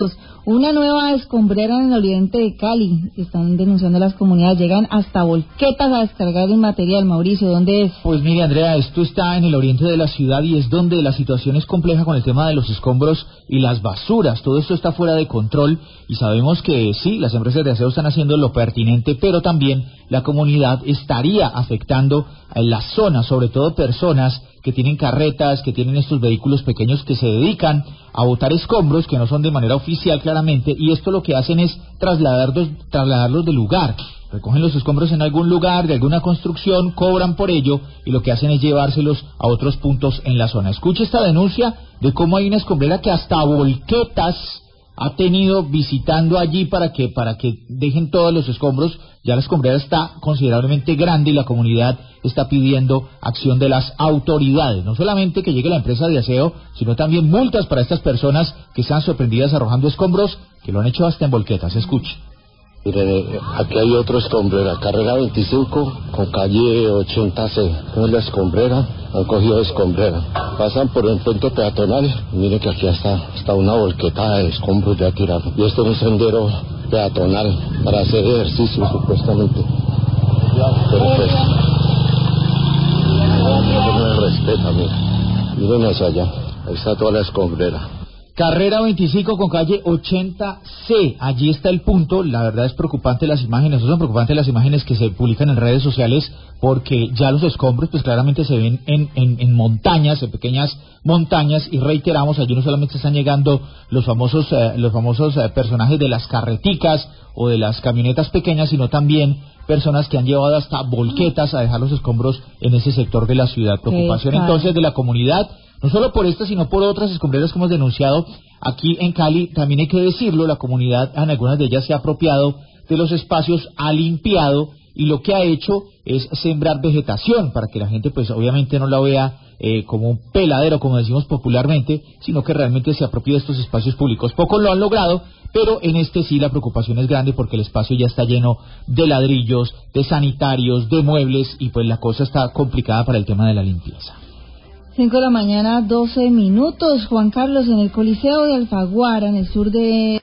Una nueva escombrera en el oriente de Cali. Están denunciando las comunidades. Llegan hasta volquetas a descargar el material. Mauricio, ¿dónde es? Pues mire, Andrea, esto está en el oriente de la ciudad y es donde la situación es compleja con el tema de los escombros y las basuras. Todo esto está fuera de control y sabemos que sí, las empresas de aseo están haciendo lo pertinente, pero también la comunidad estaría afectando en la zona, sobre todo personas que tienen carretas, que tienen estos vehículos pequeños que se dedican a botar escombros que no son de manera oficial claramente, y esto lo que hacen es trasladarlos del lugar. Recogen los escombros en algún lugar, de alguna construcción, cobran por ello y lo que hacen es llevárselos a otros puntos en la zona. Escuche esta denuncia de cómo hay una escombrera que hasta volquetas ha tenido visitando allí para que dejen todos los escombros. Ya la escombrera está considerablemente grande y la comunidad está pidiendo acción de las autoridades. No solamente que llegue la empresa de aseo, sino también multas para estas personas que están sorprendidas arrojando escombros, que lo han hecho hasta en volquetas. Escuche. Miren, aquí hay otro escombrera, carrera 25 con calle 80C. No es la escombrera, han cogido escombrera. Pasan por el puente peatonal, miren que aquí está una volqueta de escombros ya tirados. Y esto es un sendero peatonal para hacer ejercicio supuestamente. Pero pues, no me respeta, miren hacia allá, ahí está toda la escombrera. Carrera 25 con calle 80C, allí está el punto. La verdad es preocupante las imágenes, son preocupantes las imágenes que se publican en redes sociales, porque ya los escombros pues claramente se ven en montañas, en pequeñas montañas, y reiteramos, allí no solamente están llegando los famosos personajes de las carreticas o de las camionetas pequeñas, sino también personas que han llevado hasta volquetas a dejar los escombros en ese sector de la ciudad. Preocupación entonces de la comunidad, no solo por esta, sino por otras escombreras que hemos denunciado aquí en Cali. También hay que decirlo, la comunidad en algunas de ellas se ha apropiado de los espacios, ha limpiado, y lo que ha hecho es sembrar vegetación para que la gente pues obviamente no la vea como un peladero, como decimos popularmente, sino que realmente se apropie de estos espacios públicos. Pocos lo han logrado, pero en este sí la preocupación es grande porque el espacio ya está lleno de ladrillos, de sanitarios, de muebles, y pues la cosa está complicada para el tema de la limpieza. 5 de la mañana, 12 minutos. Juan Carlos, en el Coliseo de Alfaguara, en el sur de